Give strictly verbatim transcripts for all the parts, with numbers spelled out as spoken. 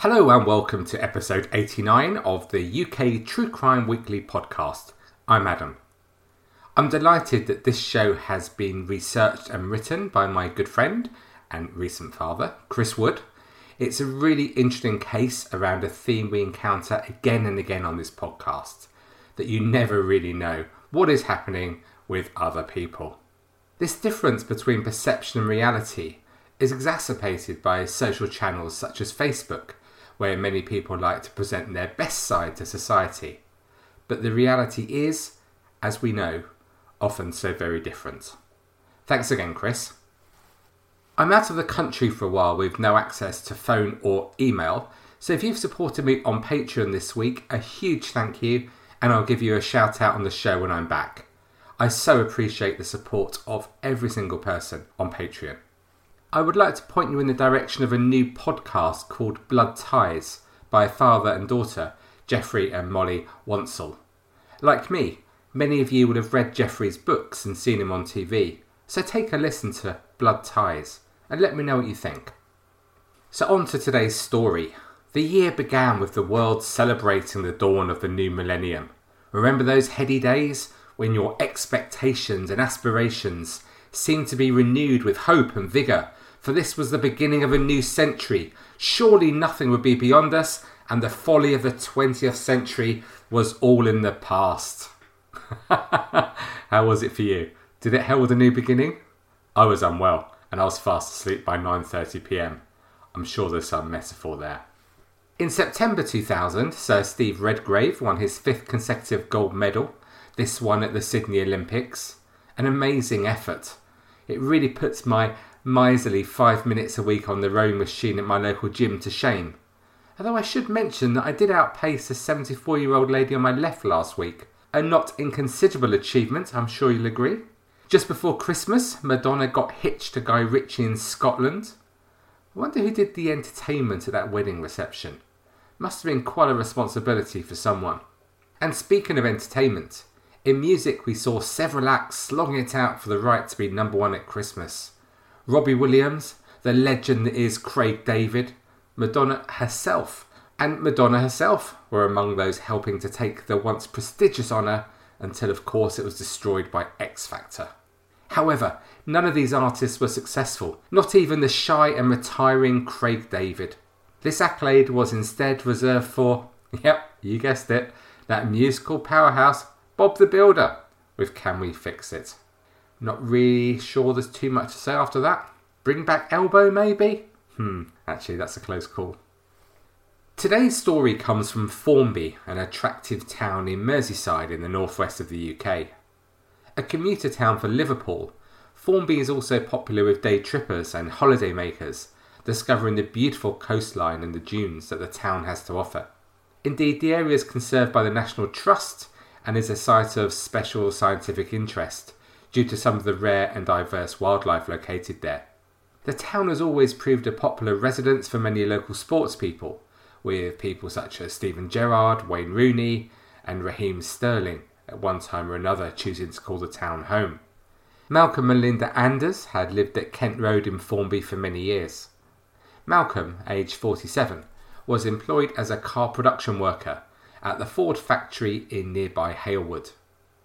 Hello and welcome to episode eighty-nine of the U K True Crime Weekly podcast. I'm Adam. I'm delighted that this show has been researched and written by my good friend and recent father, Chris Wood. It's a really interesting case around a theme we encounter again and again on this podcast, that you never really know what is happening with other people. This difference between perception and reality is exacerbated by social channels such as Facebook, where many people like to present their best side to society. But the reality is, as we know, often so very different. Thanks again, Chris. I'm out of the country for a while with no access to phone or email, so if you've supported me on Patreon this week, a huge thank you, and I'll give you a shout out on the show when I'm back. I so appreciate the support of every single person on Patreon. I would like to point you in the direction of a new podcast called Blood Ties by father and daughter, Jeffrey and Molly Wansell. Like me, many of you would have read Jeffrey's books and seen him on T V, so take a listen to Blood Ties and let me know what you think. So on to today's story. The year began with the world celebrating the dawn of the new millennium. Remember those heady days when your expectations and aspirations seemed to be renewed with hope and vigour? For this was the beginning of a new century. Surely nothing would be beyond us, and the folly of the twentieth century was all in the past. How was it for you? Did it herald a new beginning? I was unwell, and I was fast asleep by nine thirty p m. I'm sure there's some metaphor there. In September two thousand, Sir Steve Redgrave won his fifth consecutive gold medal, this one at the Sydney Olympics. An amazing effort. It really puts my miserly five minutes a week on the rowing machine at my local gym to shame. Although I should mention that I did outpace a seventy-four-year-old lady on my left last week. A not inconsiderable achievement, I'm sure you'll agree. Just before Christmas, Madonna got hitched to Guy Ritchie in Scotland. I wonder who did the entertainment at that wedding reception. Must have been quite a responsibility for someone. And speaking of entertainment, in music we saw several acts slogging it out for the right to be number one at Christmas. Robbie Williams, the legend that is Craig David, Madonna herself, and Madonna herself were among those helping to take the once prestigious honour until of course it was destroyed by X Factor. However, none of these artists were successful, not even the shy and retiring Craig David. This accolade was instead reserved for, yep, you guessed it, that musical powerhouse Bob the Builder with Can We Fix It? Not really sure there's too much to say after that. Bring Back Elbow, maybe? Hmm, actually, that's a close call. Today's story comes from Formby, an attractive town in Merseyside in the northwest of the U K. A commuter town for Liverpool, Formby is also popular with day trippers and holiday makers, discovering the beautiful coastline and the dunes that the town has to offer. Indeed, the area is conserved by the National Trust and is a site of special scientific interest, due to some of the rare and diverse wildlife located there. The town has always proved a popular residence for many local sports people, with people such as Steven Gerrard, Wayne Rooney and Raheem Sterling at one time or another choosing to call the town home. Malcolm and Linda Anders had lived at Kent Road in Formby for many years. Malcolm, aged forty-seven, was employed as a car production worker at the Ford factory in nearby Halewood.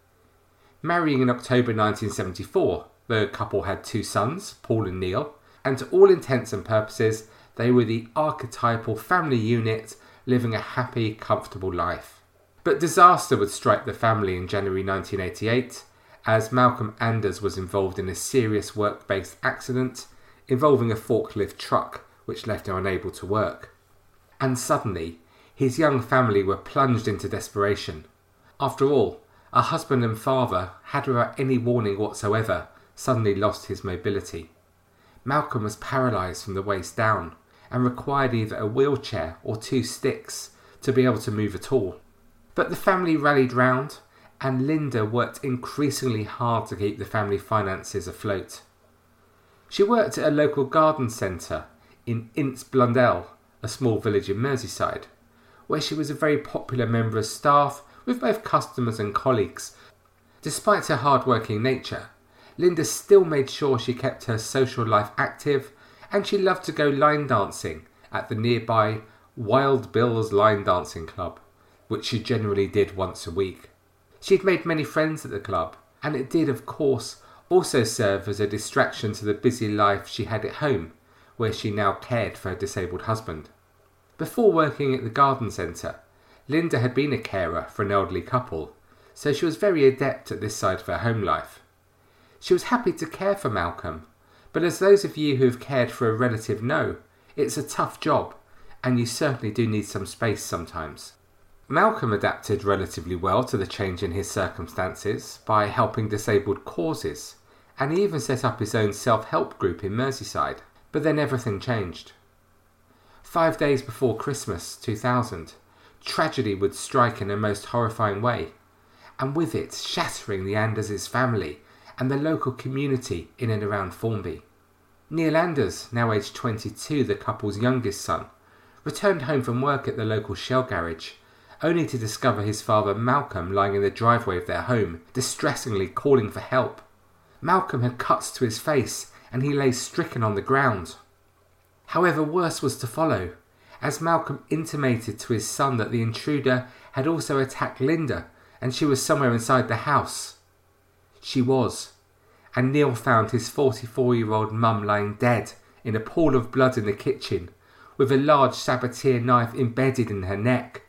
Marrying in October nineteen seventy-four, the couple had two sons, Paul and Neil, and to all intents and purposes, they were the archetypal family unit living a happy, comfortable life. But disaster would strike the family in January nineteen eighty-eight, as Malcolm Anders was involved in a serious work-based accident involving a forklift truck which left him unable to work. And suddenly, his young family were plunged into desperation. After all, a husband and father had, without any warning whatsoever, suddenly lost his mobility. Malcolm was paralysed from the waist down and required either a wheelchair or two sticks to be able to move at all. But the family rallied round, and Linda worked increasingly hard to keep the family finances afloat. She worked at a local garden centre in Ince Blundell, a small village in Merseyside, where she was a very popular member of staff with both customers and colleagues. Despite her hard-working nature, Linda still made sure she kept her social life active, and she loved to go line dancing at the nearby Wild Bill's Line Dancing Club, which she generally did once a week. She'd made many friends at the club, and it did, of course, also serve as a distraction to the busy life she had at home, where she now cared for her disabled husband. Before working at the garden centre, Linda had been a carer for an elderly couple, so she was very adept at this side of her home life. She was happy to care for Malcolm, but as those of you who have cared for a relative know, it's a tough job, and you certainly do need some space sometimes. Malcolm adapted relatively well to the change in his circumstances by helping disabled causes, and he even set up his own self-help group in Merseyside, but then everything changed. Five days before Christmas two thousand, tragedy would strike in a most horrifying way, and with it shattering the Anders' family and the local community in and around Formby. Neil Anders, now aged twenty-two, the couple's youngest son, returned home from work at the local Shell garage, only to discover his father Malcolm lying in the driveway of their home, distressingly calling for help. Malcolm had cuts to his face, and he lay stricken on the ground. However, worse was to follow, as Malcolm intimated to his son that the intruder had also attacked Linda, and she was somewhere inside the house. She was, and Neil found his forty-four-year-old mum lying dead in a pool of blood in the kitchen, with a large sabatier knife embedded in her neck.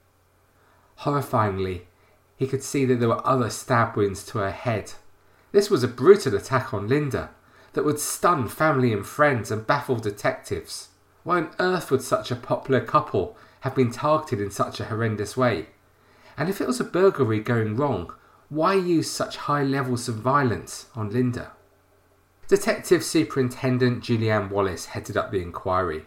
Horrifyingly, he could see that there were other stab wounds to her head. This was a brutal attack on Linda that would stun family and friends and baffle detectives. Why on earth would such a popular couple have been targeted in such a horrendous way? And if it was a burglary going wrong, why use such high levels of violence on Linda? Detective Superintendent Julianne Wallace headed up the inquiry.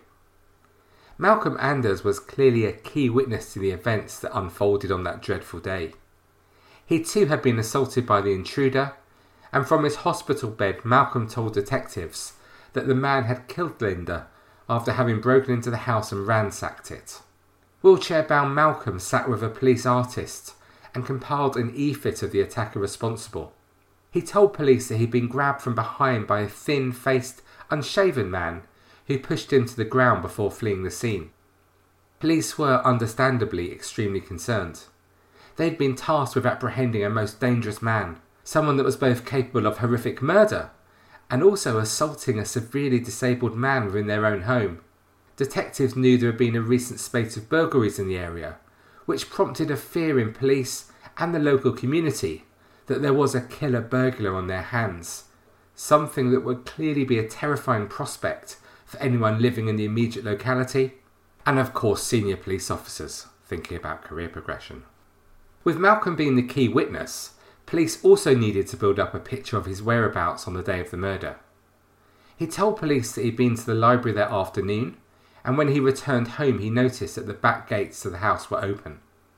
Malcolm Anders was clearly a key witness to the events that unfolded on that dreadful day. He too had been assaulted by the intruder, and from his hospital bed Malcolm told detectives that the man had killed Linda after having broken into the house and ransacked it. Wheelchair-bound Malcolm sat with a police artist and compiled an e-fit of the attacker responsible. He told police that he'd been grabbed from behind by a thin-faced, unshaven man who pushed him to the ground before fleeing the scene. Police were understandably extremely concerned. They'd been tasked with apprehending a most dangerous man, someone that was both capable of horrific murder and also assaulting a severely disabled man within their own home. Detectives knew there had been a recent spate of burglaries in the area, which prompted a fear in police and the local community that there was a killer burglar on their hands, something that would clearly be a terrifying prospect for anyone living in the immediate locality, and of course senior police officers thinking about career progression. With Malcolm being the key witness, police also needed to build up a picture of his whereabouts on the day of the murder. He told police that he'd been to the library that afternoon, and when he returned home he noticed that the back gates to the house were open.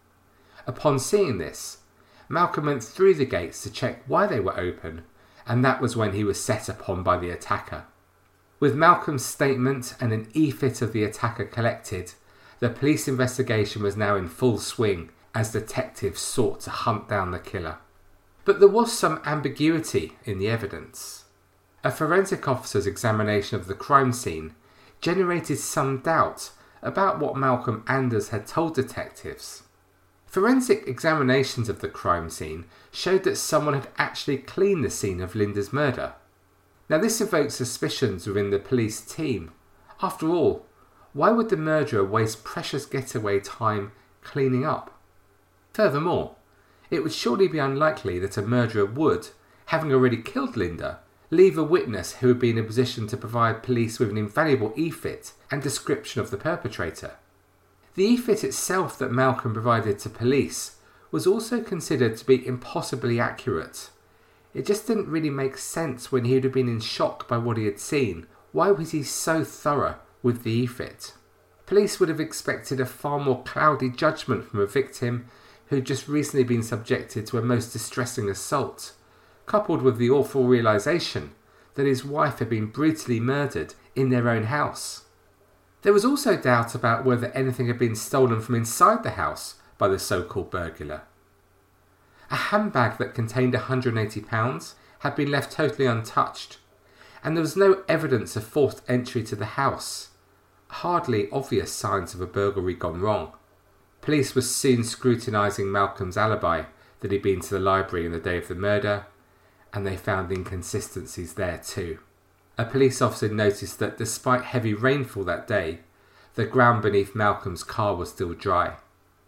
Upon seeing this, Malcolm went through the gates to check why they were open, and that was when he was set upon by the attacker. With Malcolm's statement and an e-fit of the attacker collected, the police investigation was now in full swing as detectives sought to hunt down the killer. But there was some ambiguity in the evidence. A forensic officer's examination of the crime scene generated some doubt about what Malcolm Anders had told detectives. Forensic examinations of the crime scene showed that someone had actually cleaned the scene of Linda's murder. Now this evoked suspicions within the police team. After all, why would the murderer waste precious getaway time cleaning up? Furthermore, it would surely be unlikely that a murderer would, having already killed Linda, leave a witness who would be in a position to provide police with an invaluable e-fit and description of the perpetrator. The e-fit itself that Malcolm provided to police was also considered to be impossibly accurate. It just didn't really make sense when he would have been in shock by what he had seen. Why was he so thorough with the e-fit? Police would have expected a far more cloudy judgment from a victim who had just recently been subjected to a most distressing assault, coupled with the awful realisation that his wife had been brutally murdered in their own house. There was also doubt about whether anything had been stolen from inside the house by the so-called burglar. A handbag that contained one hundred eighty pounds had been left totally untouched, and there was no evidence of forced entry to the house. hardly obvious signs of a burglary gone wrong. Police were soon scrutinising Malcolm's alibi that he'd been to the library on the day of the murder, and they found inconsistencies there too. A police officer noticed that despite heavy rainfall that day, the ground beneath Malcolm's car was still dry.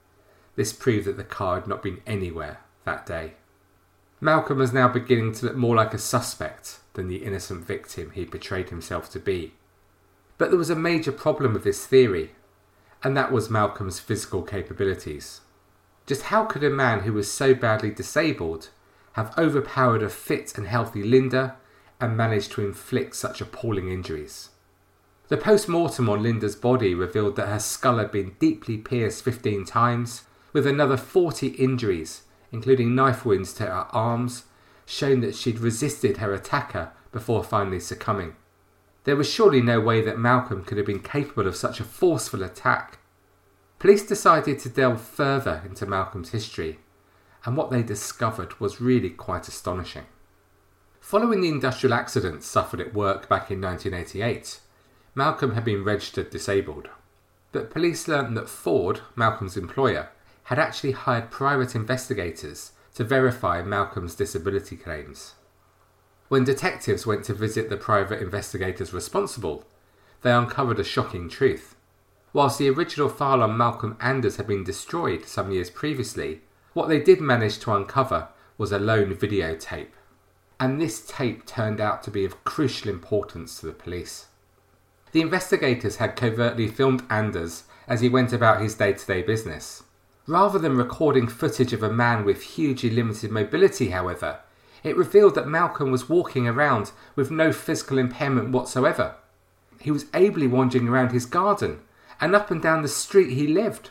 This proved that the car had not been anywhere that day. Malcolm was now beginning to look more like a suspect than the innocent victim he portrayed himself to be. But there was a major problem with this theory, and that was Malcolm's physical capabilities. Just how could a man who was so badly disabled have overpowered a fit and healthy Linda and managed to inflict such appalling injuries? The post-mortem on Linda's body revealed that her skull had been deeply pierced fifteen times, with another forty injuries, including knife wounds to her arms, showing that she'd resisted her attacker before finally succumbing. There was surely no way that Malcolm could have been capable of such a forceful attack. Police decided to delve further into Malcolm's history, and what they discovered was really quite astonishing. Following the industrial accident suffered at work back in nineteen eighty-eight, Malcolm had been registered disabled. But police learned that Ford, Malcolm's employer, had actually hired private investigators to verify Malcolm's disability claims. When detectives went to visit the private investigators responsible, they uncovered a shocking truth. Whilst the original file on Malcolm Anders had been destroyed some years previously, what they did manage to uncover was a lone videotape. And this tape turned out to be of crucial importance to the police. The investigators had covertly filmed Anders as he went about his day-to-day business. Rather than recording footage of a man with hugely limited mobility, however, it revealed that Malcolm was walking around with no physical impairment whatsoever. He was ably wandering around his garden and up and down the street he lived.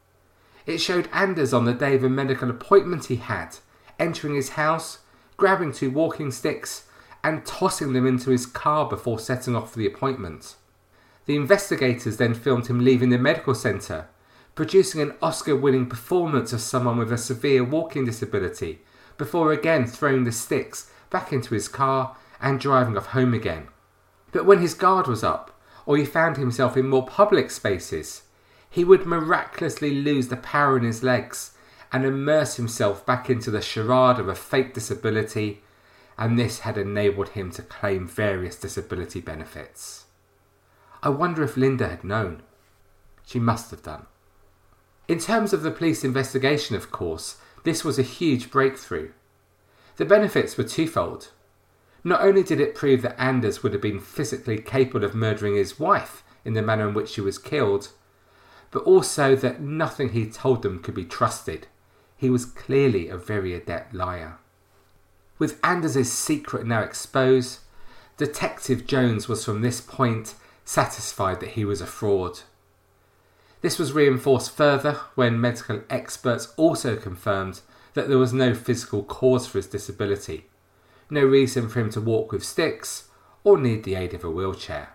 It showed Anders on the day of a medical appointment he had, entering his house, grabbing two walking sticks and tossing them into his car before setting off for the appointment. The investigators then filmed him leaving the medical centre, producing an Oscar-winning performance of someone with a severe walking disability, before again throwing the sticks back into his car and driving off home again. But when his guard was up, or he found himself in more public spaces, he would miraculously lose the power in his legs and immerse himself back into the charade of a fake disability, and this had enabled him to claim various disability benefits. I wonder if Linda had known. She must have done. In terms of the police investigation, of course, this was a huge breakthrough. The benefits were twofold. Not only did it prove that Anders would have been physically capable of murdering his wife in the manner in which she was killed, but also that nothing he told them could be trusted. He was clearly a very adept liar. With Anders' secret now exposed, Detective Jones was from this point satisfied that he was a fraud. This was reinforced further when medical experts also confirmed that there was no physical cause for his disability, no reason for him to walk with sticks or need the aid of a wheelchair.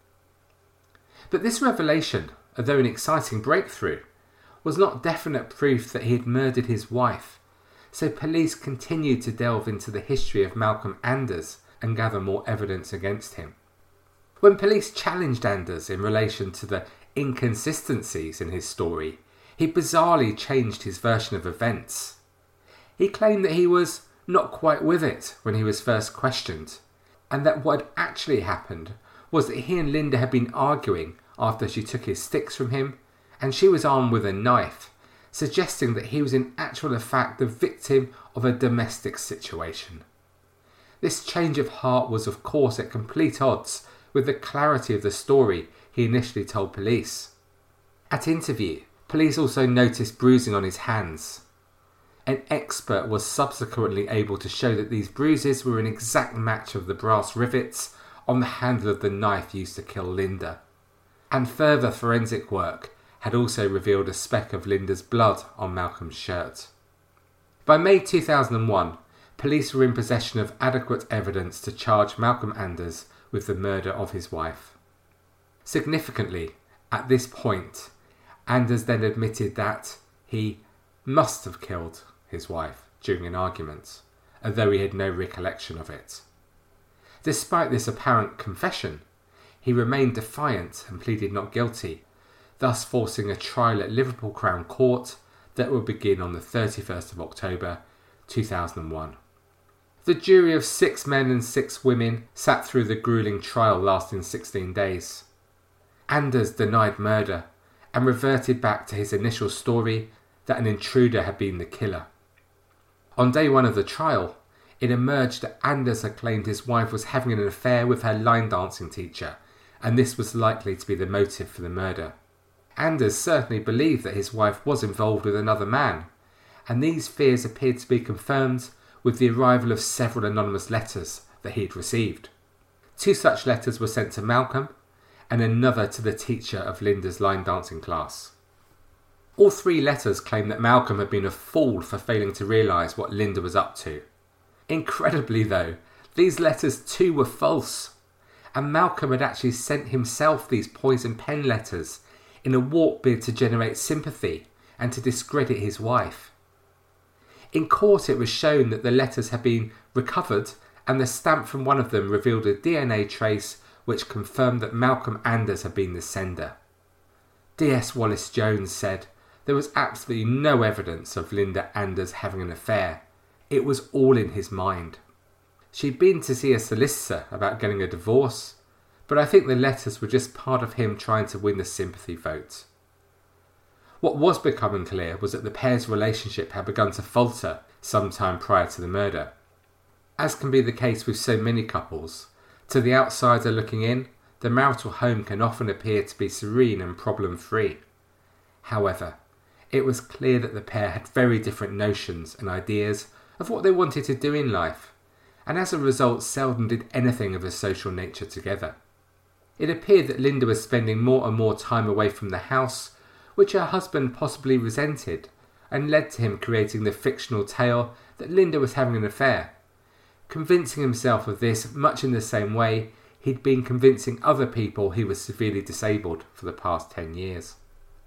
But this revelation, although an exciting breakthrough, was not definite proof that he had murdered his wife, so police continued to delve into the history of Malcolm Anders and gather more evidence against him. When police challenged Anders in relation to the inconsistencies in his story, he bizarrely changed his version of events. He claimed that he was not quite with it when he was first questioned, and that what had actually happened was that he and Linda had been arguing after she took his sticks from him, and she was armed with a knife, suggesting that he was in actual fact the victim of a domestic situation. This change of heart was of course at complete odds with the clarity of the story he initially told police. At interview, police also noticed bruising on his hands. An expert was subsequently able to show that these bruises were an exact match of the brass rivets on the handle of the knife used to kill Linda. And further forensic work had also revealed a speck of Linda's blood on Malcolm's shirt. By May two thousand one, police were in possession of adequate evidence to charge Malcolm Anders with the murder of his wife. Significantly, at this point, Anders then admitted that he must have killed his wife during an argument, although he had no recollection of it. Despite this apparent confession, he remained defiant and pleaded not guilty, thus forcing a trial at Liverpool Crown Court that will begin on the thirty-first of October two thousand one. The jury of six men and six women sat through the gruelling trial lasting sixteen days. Anders denied murder and reverted back to his initial story that an intruder had been the killer. On day one of the trial, it emerged that Anders had claimed his wife was having an affair with her line dancing teacher, and this was likely to be the motive for the murder. Anders certainly believed that his wife was involved with another man, and these fears appeared to be confirmed with the arrival of several anonymous letters that he had received. Two such letters were sent to Malcolm, and another to the teacher of Linda's line dancing class. All three letters claim that Malcolm had been a fool for failing to realise what Linda was up to. Incredibly though, these letters too were false, and Malcolm had actually sent himself these poison pen letters in a warped bid to generate sympathy and to discredit his wife. In court it was shown that the letters had been recovered, and the stamp from one of them revealed a D N A trace which confirmed that Malcolm Anders had been the sender. D S Wallace-Jones said there was absolutely no evidence of Linda Anders having an affair. It was all in his mind. She'd been to see a solicitor about getting a divorce, but I think the letters were just part of him trying to win the sympathy vote. What was becoming clear was that the pair's relationship had begun to falter sometime prior to the murder. As can be the case with so many couples, to the outsider looking in, the marital home can often appear to be serene and problem-free. However, it was clear that the pair had very different notions and ideas of what they wanted to do in life, and as a result seldom did anything of a social nature together. It appeared that Linda was spending more and more time away from the house, which her husband possibly resented, and led to him creating the fictional tale that Linda was having an affair, convincing himself of this much in the same way he'd been convincing other people he was severely disabled for the past ten years.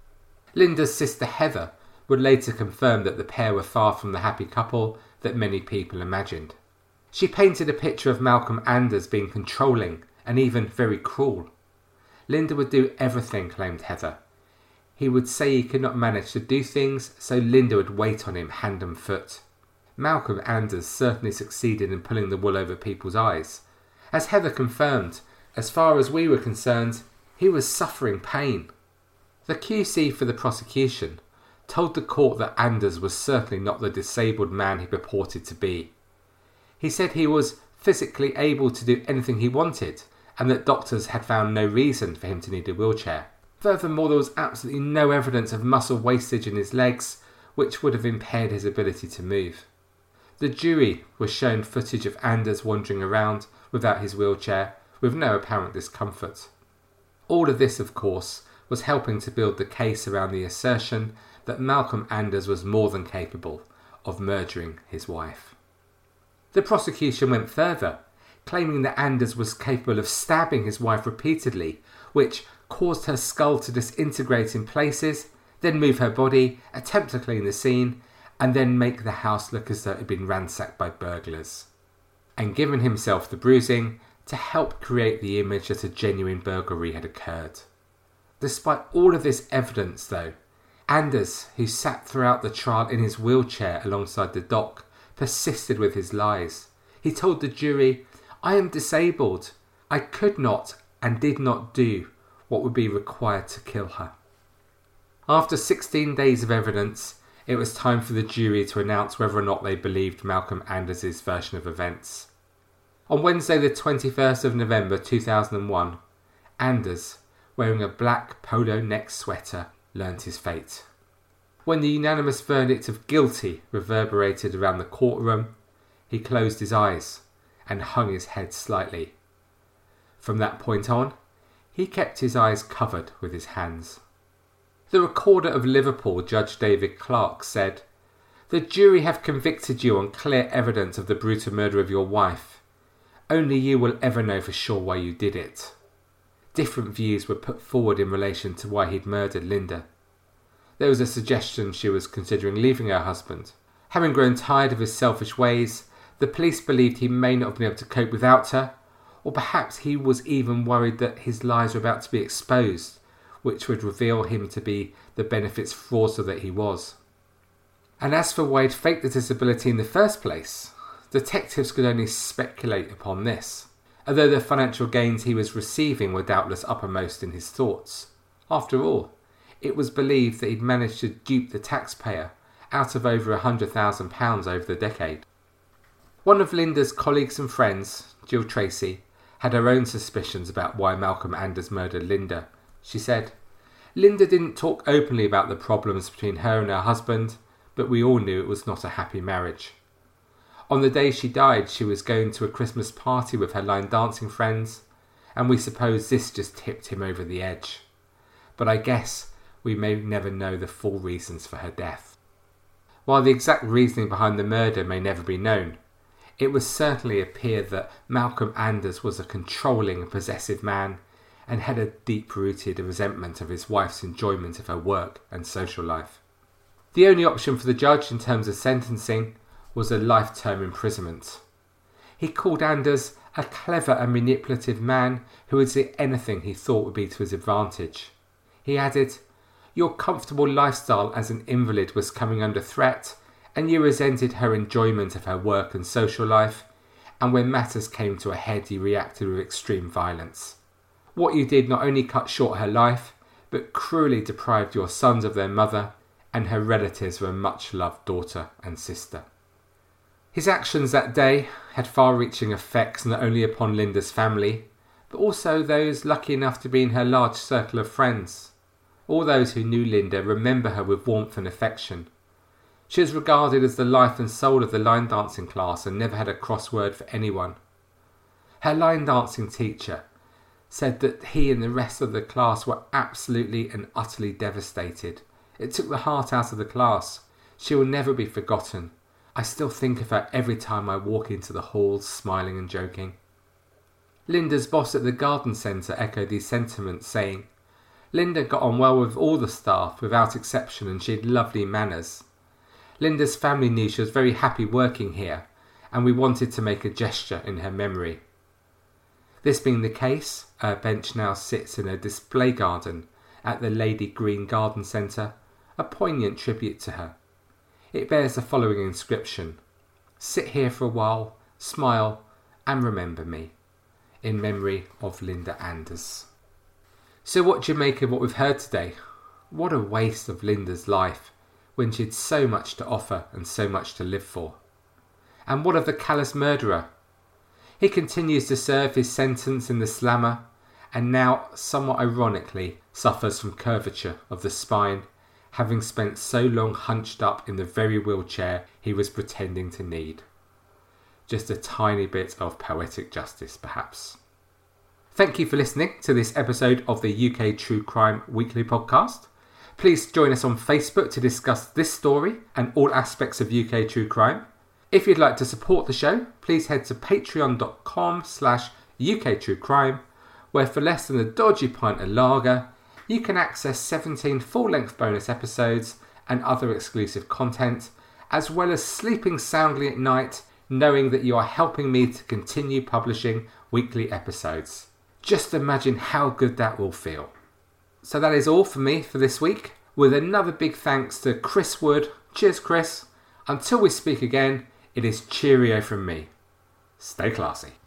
Linda's sister Heather would later confirm that the pair were far from the happy couple that many people imagined. She painted a picture of Malcolm Anders being controlling and even very cruel. Linda would do everything, claimed Heather. He would say he could not manage to do things, so Linda would wait on him hand and foot. Malcolm Anders certainly succeeded in pulling the wool over people's eyes. As Heather confirmed, as far as we were concerned, he was suffering pain. The Q C for the prosecution told the court that Anders was certainly not the disabled man he purported to be. He said he was physically able to do anything he wanted, and that doctors had found no reason for him to need a wheelchair. Furthermore, there was absolutely no evidence of muscle wastage in his legs, which would have impaired his ability to move. The jury was shown footage of Anders wandering around without his wheelchair, with no apparent discomfort. All of this, of course, was helping to build the case around the assertion that Malcolm Anders was more than capable of murdering his wife. The prosecution went further, claiming that Anders was capable of stabbing his wife repeatedly, which caused her skull to disintegrate in places, then move her body, attempt to clean the scene, and then make the house look as though it had been ransacked by burglars. And given himself the bruising to help create the image that a genuine burglary had occurred. Despite all of this evidence though, Anders, who sat throughout the trial in his wheelchair alongside the dock, persisted with his lies. He told the jury, "I am disabled. I could not and did not do what would be required to kill her." After sixteen days of evidence, it was time for the jury to announce whether or not they believed Malcolm Anders' version of events. On Wednesday the twenty-first of November two thousand one, Anders, wearing a black polo neck sweater, learnt his fate. When the unanimous verdict of guilty reverberated around the courtroom, he closed his eyes and hung his head slightly. From that point on, he kept his eyes covered with his hands. The Recorder of Liverpool, Judge David Clark, said, "The jury have convicted you on clear evidence of the brutal murder of your wife. Only you will ever know for sure why you did it." Different views were put forward in relation to why he'd murdered Linda. There was a suggestion she was considering leaving her husband. Having grown tired of his selfish ways, the police believed he may not have been able to cope without her, Or perhaps he was even worried that his lies were about to be exposed, which would reveal him to be the benefits fraudster that he was. And as for why he'd faked the disability in the first place, detectives could only speculate upon this, although the financial gains he was receiving were doubtless uppermost in his thoughts. After all, it was believed that he'd managed to dupe the taxpayer out of over one hundred thousand pounds over the decade. One of Linda's colleagues and friends, Jill Tracy, had her own suspicions about why Malcolm Anders murdered Linda. She said, "Linda didn't talk openly about the problems between her and her husband, but we all knew it was not a happy marriage. On the day she died, she was going to a Christmas party with her line dancing friends, and we suppose this just tipped him over the edge. But I guess we may never know the full reasons for her death." While the exact reasoning behind the murder may never be known, it would certainly appear that Malcolm Anders was a controlling and possessive man and had a deep-rooted resentment of his wife's enjoyment of her work and social life. The only option for the judge in terms of sentencing was a life-term imprisonment. He called Anders a clever and manipulative man who would see anything he thought would be to his advantage. He added, "Your comfortable lifestyle as an invalid was coming under threat, and you resented her enjoyment of her work and social life, and when matters came to a head you reacted with extreme violence. What you did not only cut short her life, but cruelly deprived your sons of their mother and her relatives of a much-loved daughter and sister." His actions that day had far-reaching effects not only upon Linda's family, but also those lucky enough to be in her large circle of friends. All those who knew Linda remember her with warmth and affection. She was regarded as the life and soul of the line dancing class and never had a cross word for anyone. Her line dancing teacher said that he and the rest of the class were absolutely and utterly devastated. It took the heart out of the class. She will never be forgotten. I still think of her every time I walk into the halls, smiling and joking. Linda's boss at the garden centre echoed these sentiments, saying, "Linda got on well with all the staff without exception, and she had lovely manners. Linda's family knew she was very happy working here, and we wanted to make a gesture in her memory." This being the case, her bench now sits in a display garden at the Lady Green Garden Centre, a poignant tribute to her. It bears the following inscription: "Sit here for a while, smile, and remember me. In memory of Linda Anders." So what do you make of what we've heard today? What a waste of Linda's life, when she had so much to offer and so much to live for. And what of the callous murderer? He continues to serve his sentence in the slammer, and now, somewhat ironically, suffers from curvature of the spine, having spent so long hunched up in the very wheelchair he was pretending to need. Just a tiny bit of poetic justice, perhaps. Thank you for listening to this episode of the U K True Crime Weekly Podcast. Please join us on Facebook to discuss this story and all aspects of U K True Crime. If you'd like to support the show, please head to patreon.com slash UKTrueCrime, where for less than a dodgy pint of lager, you can access seventeen full-length bonus episodes and other exclusive content, as well as sleeping soundly at night, knowing that you are helping me to continue publishing weekly episodes. Just imagine how good that will feel. So that is all for me for this week, with another big thanks to Chris Wood. Cheers, Chris. Until we speak again, it is cheerio from me. Stay classy.